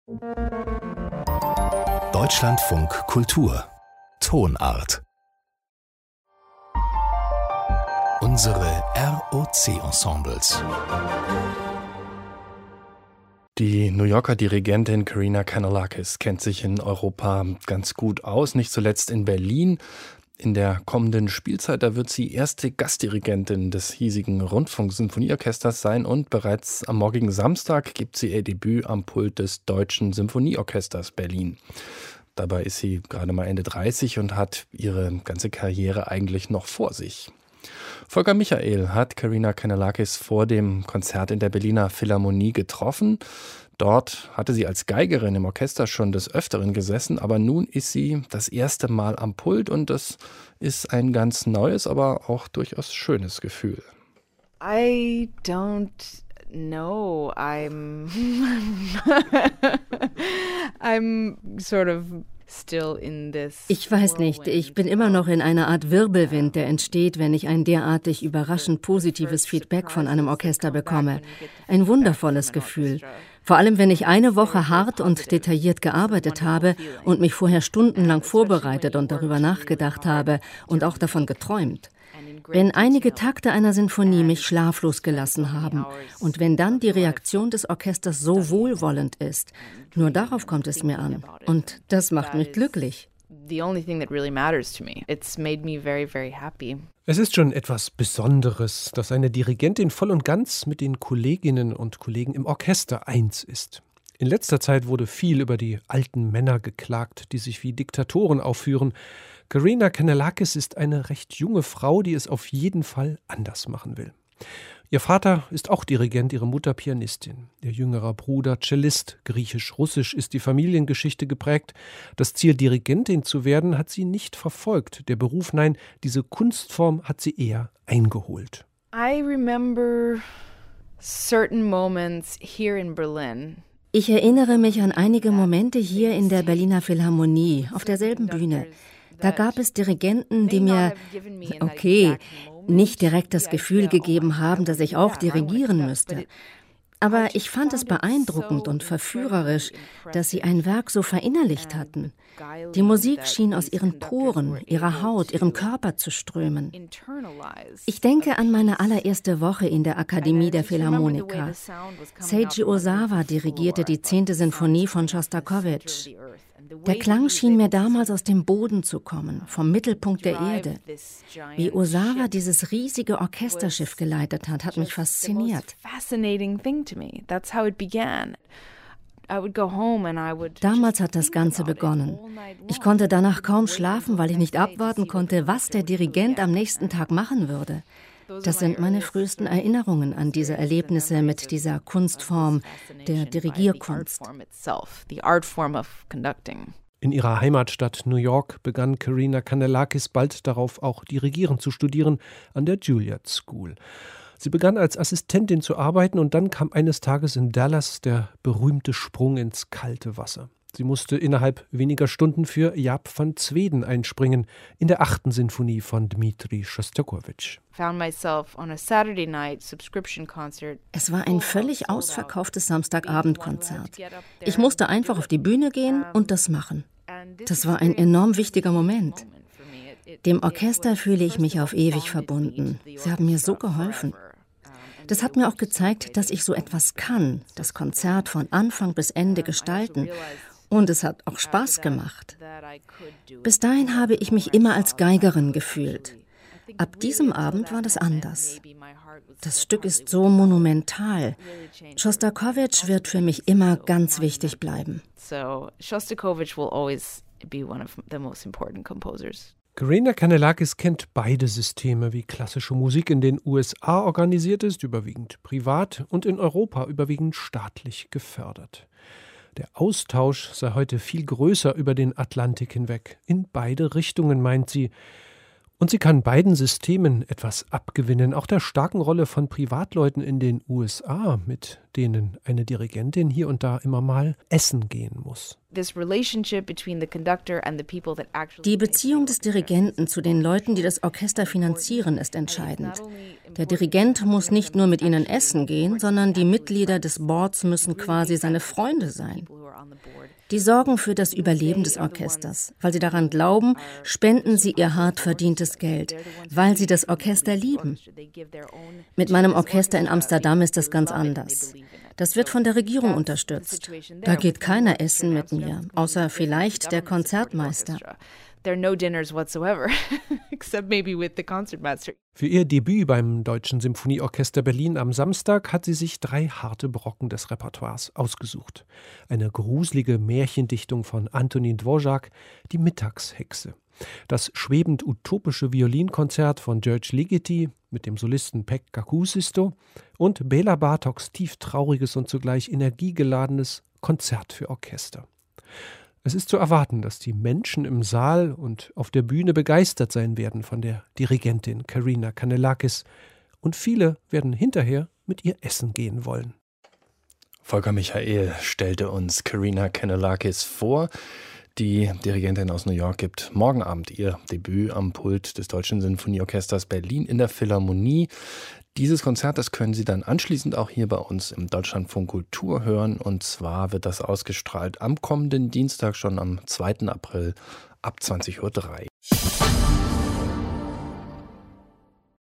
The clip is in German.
Deutschlandfunk Kultur Tonart. Unsere ROC-Ensembles. Die New Yorker Dirigentin Karina Kanellakis kennt sich in Europa ganz gut aus, nicht zuletzt in Berlin. In der kommenden Spielzeit, da wird sie erste Gastdirigentin des hiesigen Rundfunk-Sinfonieorchesters sein und bereits am morgigen Samstag gibt sie ihr Debüt am Pult des Deutschen Symphonieorchesters Berlin. Dabei ist sie gerade mal Ende 30 und hat ihre ganze Karriere eigentlich noch vor sich. Volker Michael hat Karina Kanellakis vor dem Konzert in der Berliner Philharmonie getroffen. Dort hatte sie als Geigerin im Orchester schon des Öfteren gesessen, aber nun ist sie das erste Mal am Pult und das ist ein ganz neues, aber auch durchaus schönes Gefühl. I don't know. I'm sort of still in this. Ich weiß nicht, ich bin immer noch in einer Art Wirbelwind, der entsteht, wenn ich ein derartig überraschend positives Feedback von einem Orchester bekomme. Ein wundervolles Gefühl. Vor allem, wenn ich eine Woche hart und detailliert gearbeitet habe und mich vorher stundenlang vorbereitet und darüber nachgedacht habe und auch davon geträumt. Wenn einige Takte einer Sinfonie mich schlaflos gelassen haben und wenn dann die Reaktion des Orchesters so wohlwollend ist, nur darauf kommt es mir an. Und das macht mich glücklich. Es ist schon etwas Besonderes, dass eine Dirigentin voll und ganz mit den Kolleginnen und Kollegen im Orchester eins ist. In letzter Zeit wurde viel über die alten Männer geklagt, die sich wie Diktatoren aufführen. Karina Kanellakis ist eine recht junge Frau, die es auf jeden Fall anders machen will. Ihr Vater ist auch Dirigent, ihre Mutter Pianistin. Ihr jüngerer Bruder Cellist. Griechisch-Russisch ist die Familiengeschichte geprägt. Das Ziel, Dirigentin zu werden, hat sie nicht verfolgt. Der Beruf, nein, diese Kunstform hat sie eher eingeholt. I remember certain moments here in Berlin. Ich erinnere mich an einige Momente hier in der Berliner Philharmonie, auf derselben Bühne. Da gab es Dirigenten, die mir, nicht direkt das Gefühl gegeben haben, dass ich auch dirigieren müsste. Aber ich fand es beeindruckend und verführerisch, dass sie ein Werk so verinnerlicht hatten. Die Musik schien aus ihren Poren, ihrer Haut, ihrem Körper zu strömen. Ich denke an meine allererste Woche in der Akademie der Philharmoniker. Seiji Ozawa dirigierte die 10. Sinfonie von Schostakowitsch. Der Klang schien mir damals aus dem Boden zu kommen, vom Mittelpunkt der Erde. Wie Ozawa dieses riesige Orchesterschiff geleitet hat mich fasziniert. Damals hat das Ganze begonnen. Ich konnte danach kaum schlafen, weil ich nicht abwarten konnte, was der Dirigent am nächsten Tag machen würde. Das sind meine frühesten Erinnerungen an diese Erlebnisse mit dieser Kunstform der Dirigierkunst. In ihrer Heimatstadt New York begann Karina Kanellakis bald darauf auch Dirigieren zu studieren an der Juilliard School. Sie begann als Assistentin zu arbeiten und dann kam eines Tages in Dallas der berühmte Sprung ins kalte Wasser. Sie musste innerhalb weniger Stunden für Jaap van Zweden einspringen in der 8. Sinfonie von Dmitri Schostakowitsch. Es war ein völlig ausverkauftes Samstagabendkonzert. Ich musste einfach auf die Bühne gehen und das machen. Das war ein enorm wichtiger Moment. Dem Orchester fühle ich mich auf ewig verbunden. Sie haben mir so geholfen. Das hat mir auch gezeigt, dass ich so etwas kann, das Konzert von Anfang bis Ende gestalten. Und es hat auch Spaß gemacht. Bis dahin habe ich mich immer als Geigerin gefühlt. Ab diesem Abend war das anders. Das Stück ist so monumental. Schostakowitsch wird für mich immer ganz wichtig bleiben. Karina Kanellakis kennt beide Systeme, wie klassische Musik in den USA organisiert ist, überwiegend privat, und in Europa überwiegend staatlich gefördert. Der Austausch sei heute viel größer über den Atlantik hinweg. In beide Richtungen, meint sie. Und sie kann beiden Systemen etwas abgewinnen, auch der starken Rolle von Privatleuten in den USA, mit denen eine Dirigentin hier und da immer mal essen gehen muss. Die Beziehung des Dirigenten zu den Leuten, die das Orchester finanzieren, ist entscheidend. Der Dirigent muss nicht nur mit ihnen essen gehen, sondern die Mitglieder des Boards müssen quasi seine Freunde sein. Die sorgen für das Überleben des Orchesters. Weil sie daran glauben, spenden sie ihr hart verdientes Geld, weil sie das Orchester lieben. Mit meinem Orchester in Amsterdam ist das ganz anders. Das wird von der Regierung unterstützt. Da geht keiner essen mit mir, außer vielleicht der Konzertmeister. There are no dinners whatsoever, except maybe with the concertmaster. Für ihr Debüt beim Deutschen Symphonieorchester Berlin am Samstag hat sie sich 3 harte Brocken des Repertoires ausgesucht. Eine gruselige Märchendichtung von Antonin Dvořák, Die Mittagshexe. Das schwebend-utopische Violinkonzert von György Ligeti mit dem Solisten Pekka Kuusisto und Béla Bartóks tieftrauriges und zugleich energiegeladenes Konzert für Orchester. Es ist zu erwarten, dass die Menschen im Saal und auf der Bühne begeistert sein werden von der Dirigentin Karina Kanellakis und viele werden hinterher mit ihr essen gehen wollen. Volker Michael stellte uns Karina Kanellakis vor. Die Dirigentin aus New York gibt morgen Abend ihr Debüt am Pult des Deutschen Sinfonieorchesters Berlin in der Philharmonie. Dieses Konzert, das können Sie dann anschließend auch hier bei uns im Deutschlandfunk Kultur hören. Und zwar wird das ausgestrahlt am kommenden Dienstag, schon am 2. April ab 20:03 Uhr.